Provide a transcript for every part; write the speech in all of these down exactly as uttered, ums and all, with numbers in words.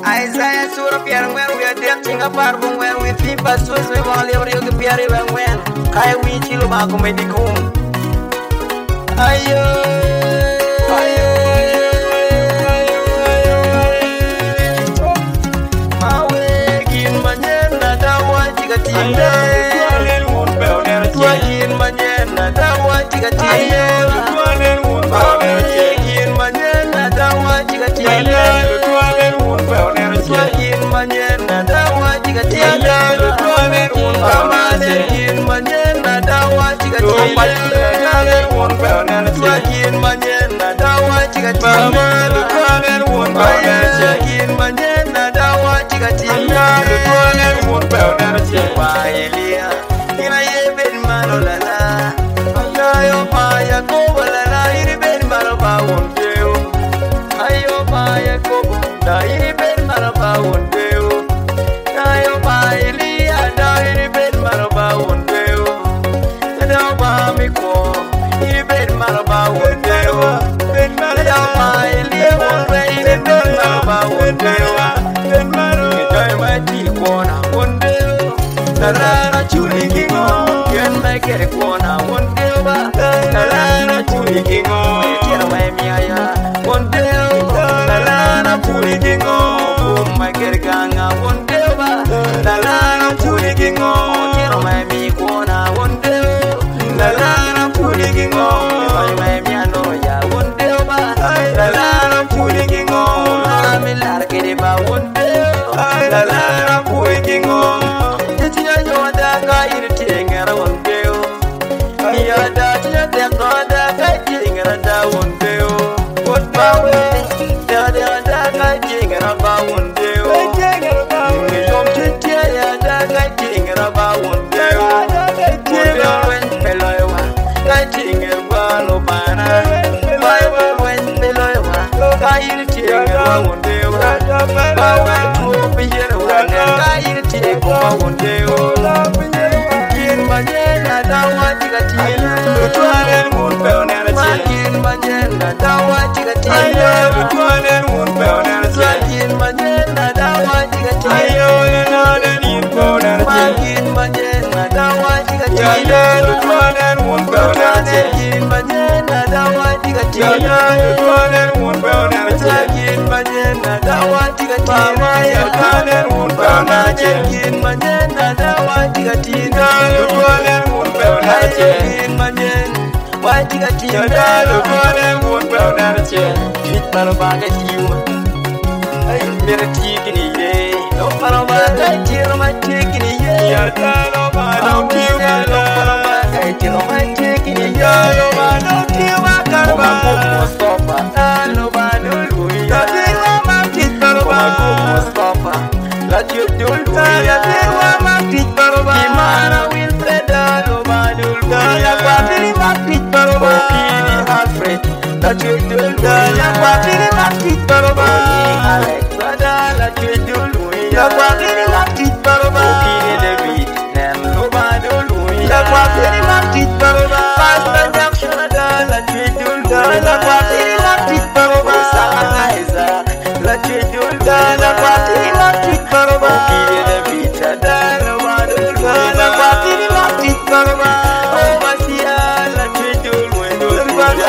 Isaiah sura pier ngwen we dem tinga par bu ngwen we timba so so wa le rio ke pier we ngwen kai wi chi lo ba ko me di ko ayo ayo mawe kin manyen na dawa tiga tinga kin manyen na dawa tiga tinga kin manyen na dawa tiga tinga kin manyen na dawa tiga tinga amane kin manyen na dawa tiga tinga kin manyen na dawa tiga tinga kin manyen na dawa tiga tinga Elia ina ye ben malolala ayo maya ko balala iri ben malaba wondeo ayo maya ko da iri ben malaba wondeo ayo maya Elia da iri ben malaba wondeo da ba mi ko iri ben malaba wondeo ben malaba maya Elia wondeo iri ben malaba wondeo ben malaba dai ma ti ko na wondeo Tarara chuli kingo, yen mai kere kona wondeo ba. Tarara chuli kingo, tira mai miaya wondeo. Tarara chuli kingo, mai kere kanga wondeo ba. Tarara chuli kingo, tira mai mi kona wondeo. Tarara chuli kingo, mai mai miano ya wondeo ba. Tarara chuli kingo, ami lar kere ba wondeo. Tarara chuli kingo. Tiga tiga lo kone mun beonar che fit paro baga tiuma ay mera tikini ye lo paro baga tiro ma tikini ye ya lo ba lo tiuma lo paro baga tiro ma tikini ye lo ba lo tiuma karba Mustafa lo ba lo ya tiro ma fit paro baga Mustafa la tiro ya tiro ma fit paro baga Imara Wilfred lo ba lo ya kwatiri ma fit paro baga La chedulda ya kwatiri la kitbaroba Alexada la chedulu ya kwatiri la kitbaroba Kine David nem lobado lui ya kwatiri la kitbaroba Pastor Jackshonada la chedulda ya kwatiri la kitbaroba Sanga Isaac la chedulda ya kwatiri la kitbaroba Kine David sada lobado lui ya kwatiri la kitbaroba Oh Masia la chedulu lobado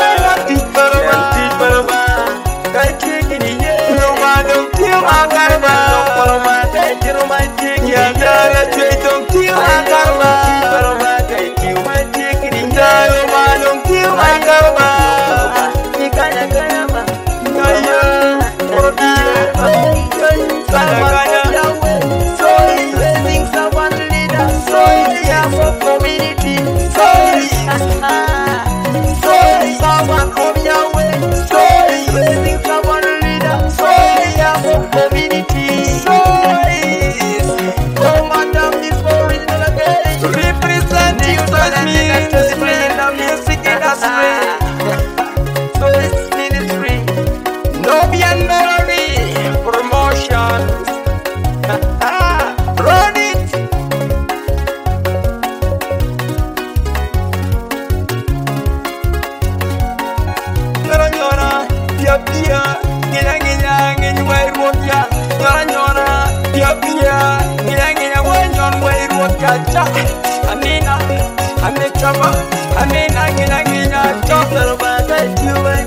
cha amina amechama amina gina gina cha sarba da juwe